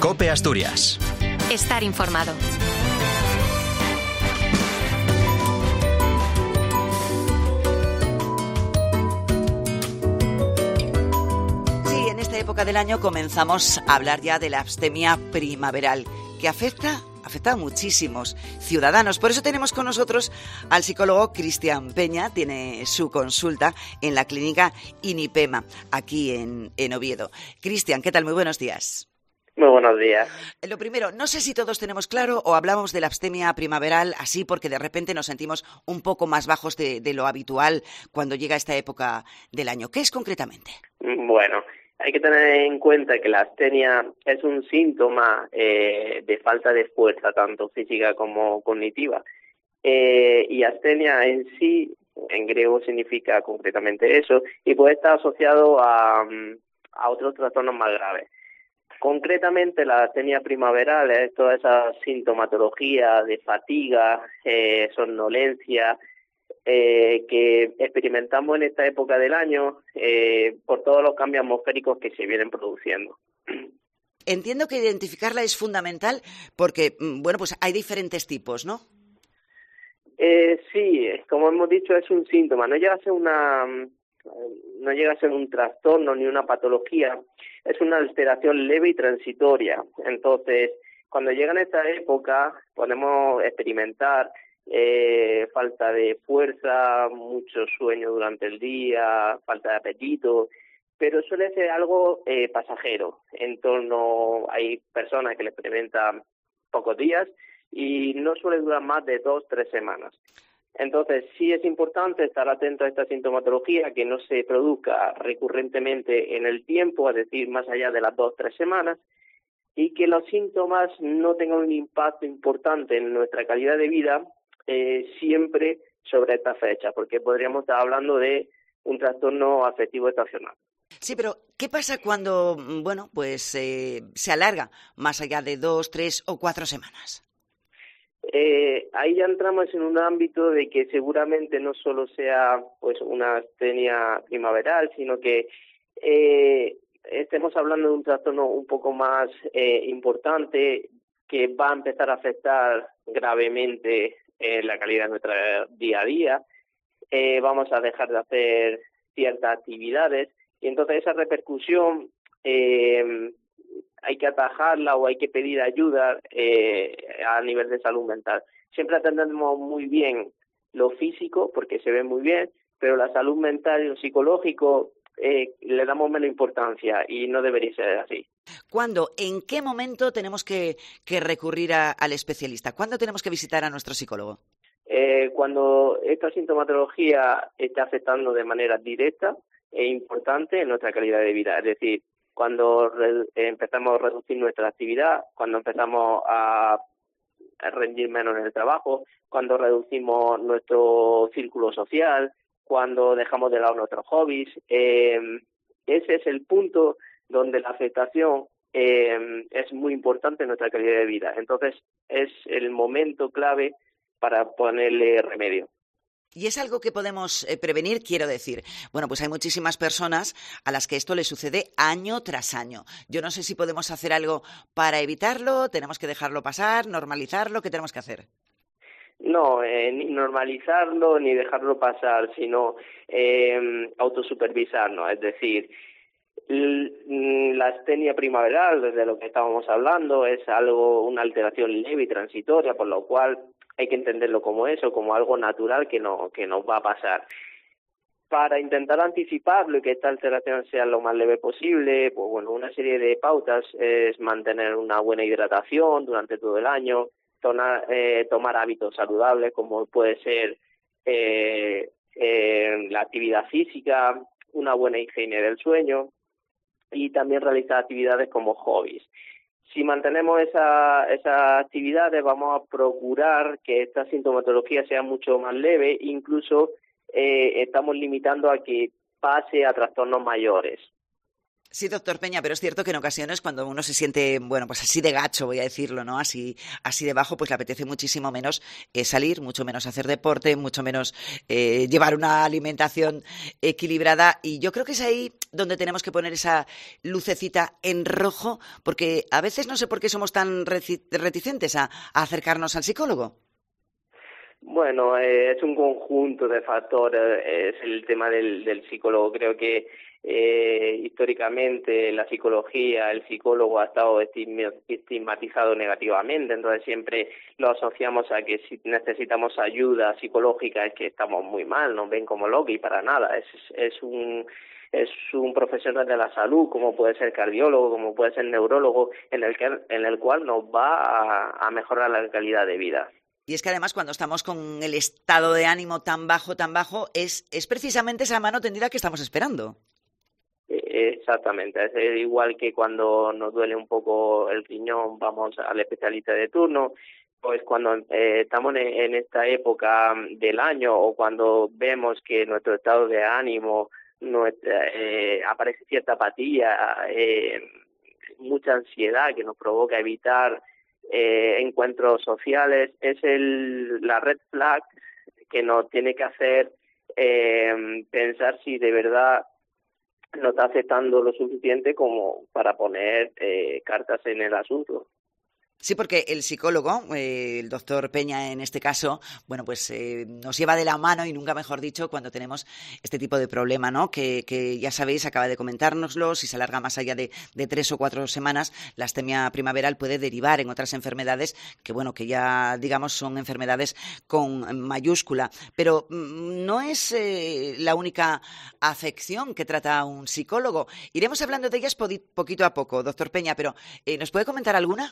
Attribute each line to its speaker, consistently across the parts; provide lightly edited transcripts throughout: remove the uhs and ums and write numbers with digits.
Speaker 1: COPE Asturias.
Speaker 2: Estar informado.
Speaker 3: Sí, en esta época del año comenzamos a hablar ya de la abstemia primaveral, que afecta a muchísimos ciudadanos. Por eso tenemos con nosotros al psicólogo Cristian Peña. Tiene su consulta en la clínica INIPEMA, aquí en Oviedo. Cristian, ¿qué tal? Muy buenos días.
Speaker 4: Muy buenos días.
Speaker 3: Lo primero, no sé si todos tenemos claro o hablamos de la abstemia primaveral así porque de repente nos sentimos un poco más bajos de lo habitual cuando llega esta época del año. ¿Qué es concretamente?
Speaker 4: Bueno, hay que tener en cuenta que la abstemia es un síntoma de falta de fuerza, tanto física como cognitiva. Y abstemia en sí, en griego, significa concretamente eso, y puede estar asociado a otros trastornos más graves. Concretamente, la abstemia primaveral es toda esa sintomatología de fatiga, somnolencia, que experimentamos en esta época del año por todos los cambios atmosféricos que se vienen produciendo.
Speaker 3: Entiendo que identificarla es fundamental porque, bueno, pues hay diferentes tipos, ¿no?
Speaker 4: Sí, como hemos dicho, es un síntoma. No llega a ser un trastorno ni una patología, es una alteración leve y transitoria. Entonces, cuando llega en esta época, podemos experimentar falta de fuerza, mucho sueño durante el día, falta de apetito, pero suele ser algo pasajero. Hay personas que lo experimentan pocos días y no suele durar más de 2-3 semanas. Entonces, sí es importante estar atento a esta sintomatología, que no se produzca recurrentemente en el tiempo, es decir, más allá de las 2-3 semanas, y que los síntomas no tengan un impacto importante en nuestra calidad de vida siempre sobre esta fecha, porque podríamos estar hablando de un trastorno afectivo estacional.
Speaker 3: Sí, pero ¿qué pasa cuando, bueno, pues se alarga más allá de 2, 3 o 4 semanas?
Speaker 4: Ahí ya entramos en un ámbito de que seguramente no solo sea pues una abstemia primaveral, sino que estemos hablando de un trastorno un poco más importante que va a empezar a afectar gravemente la calidad de nuestro día a día. Vamos a dejar de hacer ciertas actividades y entonces esa repercusión hay que atajarla o hay que pedir ayuda a nivel de salud mental. Siempre atendemos muy bien lo físico porque se ve muy bien, pero la salud mental y lo psicológico le damos menos importancia y no debería ser así.
Speaker 3: ¿Cuándo, en qué momento tenemos que recurrir al especialista? ¿Cuándo tenemos que visitar a nuestro psicólogo?
Speaker 4: Cuando esta sintomatología está afectando de manera directa e importante en nuestra calidad de vida, es decir, cuando empezamos a reducir nuestra actividad, cuando empezamos a rendir menos en el trabajo, cuando reducimos nuestro círculo social, cuando dejamos de lado nuestros hobbies. Ese es el punto donde la afectación es muy importante en nuestra calidad de vida. Entonces, es el momento clave para ponerle remedio.
Speaker 3: Y es algo que podemos prevenir, quiero decir. Bueno, pues hay muchísimas personas a las que esto les sucede año tras año. Yo no sé si podemos hacer algo para evitarlo, tenemos que dejarlo pasar, normalizarlo, ¿qué tenemos que hacer?
Speaker 4: No, ni normalizarlo ni dejarlo pasar, sino autosupervisarnos. Es decir, la abstemia primaveral, desde lo que estábamos hablando, es una alteración leve y transitoria, por lo cual hay que entenderlo como eso, como algo natural que nos va a pasar. Para intentar anticiparlo y que esta alteración sea lo más leve posible, pues bueno, una serie de pautas es mantener una buena hidratación durante todo el año, tomar hábitos saludables como puede ser la actividad física, una buena higiene del sueño y también realizar actividades como hobbies. Si mantenemos esas actividades, vamos a procurar que esta sintomatología sea mucho más leve, incluso estamos limitando a que pase a trastornos mayores.
Speaker 3: Sí, doctor Peña, pero es cierto que en ocasiones cuando uno se siente, bueno, pues así de gacho, voy a decirlo, ¿no? Así de bajo, pues le apetece muchísimo menos salir, mucho menos hacer deporte, mucho menos llevar una alimentación equilibrada. Y yo creo que es ahí donde tenemos que poner esa lucecita en rojo, porque a veces no sé por qué somos tan reticentes a acercarnos al psicólogo.
Speaker 4: Bueno, es un conjunto de factores, es el tema del psicólogo. Creo que históricamente la psicología, el psicólogo ha estado estigmatizado negativamente, entonces siempre lo asociamos a que si necesitamos ayuda psicológica es que estamos muy mal, nos ven como locos y para nada, es un profesional de la salud, como puede ser cardiólogo, como puede ser neurólogo, en el cual nos va a mejorar la calidad de vida.
Speaker 3: Y es que además cuando estamos con el estado de ánimo tan bajo, es precisamente esa mano tendida que estamos esperando.
Speaker 4: Exactamente, es igual que cuando nos duele un poco el riñón, vamos al especialista de turno, pues cuando estamos en esta época del año o cuando vemos que nuestro estado de ánimo aparece cierta apatía, mucha ansiedad que nos provoca evitar encuentros sociales, es la red flag que nos tiene que hacer pensar si de verdad no está aceptando lo suficiente como para poner cartas en el asunto.
Speaker 3: Sí, porque el psicólogo, el doctor Peña en este caso, bueno, pues nos lleva de la mano y nunca mejor dicho cuando tenemos este tipo de problema, ¿no? Que ya sabéis, acaba de comentárnoslo, si se alarga más allá de 3 o 4 semanas, la astemia primaveral puede derivar en otras enfermedades que, bueno, que ya digamos son enfermedades con mayúscula. Pero no es la única afección que trata un psicólogo. Iremos hablando de ellas poquito a poco, doctor Peña, pero ¿nos puede comentar alguna?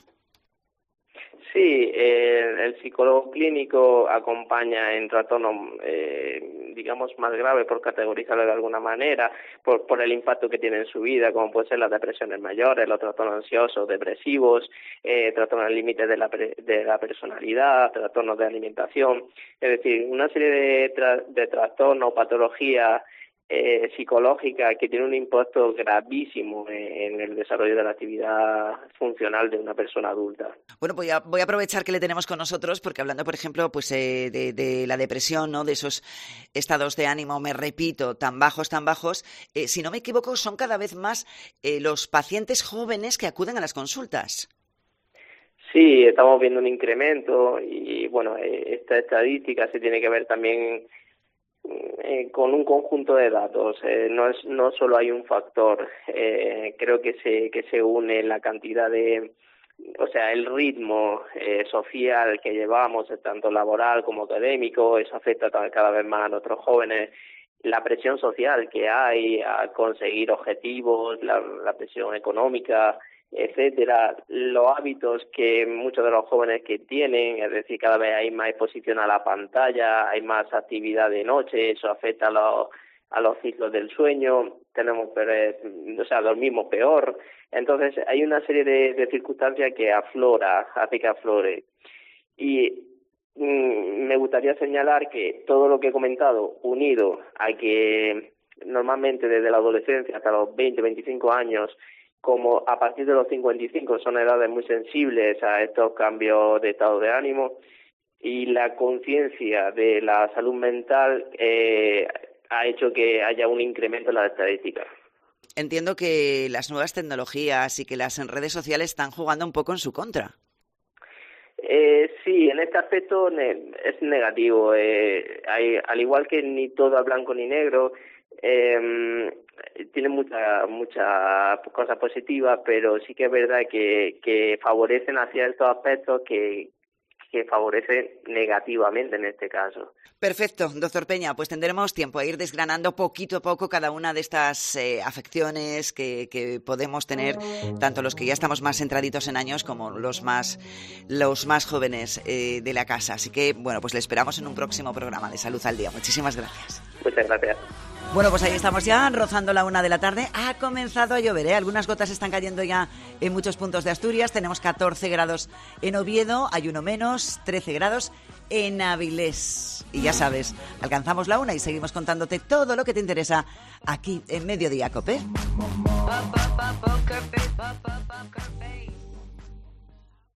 Speaker 4: Sí, el psicólogo clínico acompaña en trastornos, digamos, más graves, por categorizarlo de alguna manera, por el impacto que tiene en su vida, como pueden ser las depresiones mayores, los trastornos ansiosos, depresivos, trastornos límites de la personalidad, trastornos de alimentación, es decir, una serie de trastornos o patologías psicológica que tiene un impacto gravísimo en el desarrollo de la actividad funcional de una persona adulta.
Speaker 3: Bueno, pues voy a aprovechar que le tenemos con nosotros porque hablando, por ejemplo, pues de la depresión, ¿no? De esos estados de ánimo, me repito, tan bajos, si no me equivoco, son cada vez más los pacientes jóvenes que acuden a las consultas.
Speaker 4: Sí, estamos viendo un incremento y, bueno, esta estadística se tiene que ver también con un conjunto de datos, no solo hay un factor, creo que se une la cantidad el ritmo social que llevamos, tanto laboral como académico, eso afecta cada vez más a nuestros jóvenes, la presión social que hay a conseguir objetivos, la presión económica, etcétera, los hábitos que muchos de los jóvenes que tienen, es decir, cada vez hay más exposición a la pantalla, hay más actividad de noche, eso afecta a los ciclos del sueño, dormimos peor, entonces hay una serie de circunstancias que hace que aflore. Y me gustaría señalar que todo lo que he comentado, unido a que normalmente desde la adolescencia hasta los 20-25 años, como a partir de los 55 son edades muy sensibles a estos cambios de estado de ánimo, y la conciencia de la salud mental ha hecho que haya un incremento en las estadísticas.
Speaker 3: Entiendo que las nuevas tecnologías y que las redes sociales están jugando un poco en su contra.
Speaker 4: Sí, en este aspecto es negativo. Al igual que ni todo es blanco ni negro, tiene muchas cosas positivas, pero sí que es verdad que favorecen a ciertos aspectos que favorecen negativamente en este caso.
Speaker 3: Perfecto, doctor Peña, pues tendremos tiempo a ir desgranando poquito a poco cada una de estas afecciones que podemos tener, tanto los que ya estamos más centraditos en años como los más jóvenes de la casa. Así que, bueno, pues le esperamos en un próximo programa de Salud al Día. Muchísimas gracias.
Speaker 4: Muchas gracias.
Speaker 3: Bueno, pues ahí estamos ya, rozando la 1 de la tarde. Ha comenzado a llover, ¿eh? Algunas gotas están cayendo ya en muchos puntos de Asturias. Tenemos 14 grados en Oviedo, hay uno menos, 13 grados en Avilés. Y ya sabes, alcanzamos la 1 y seguimos contándote todo lo que te interesa aquí en Mediodía COPE.
Speaker 1: Poker face.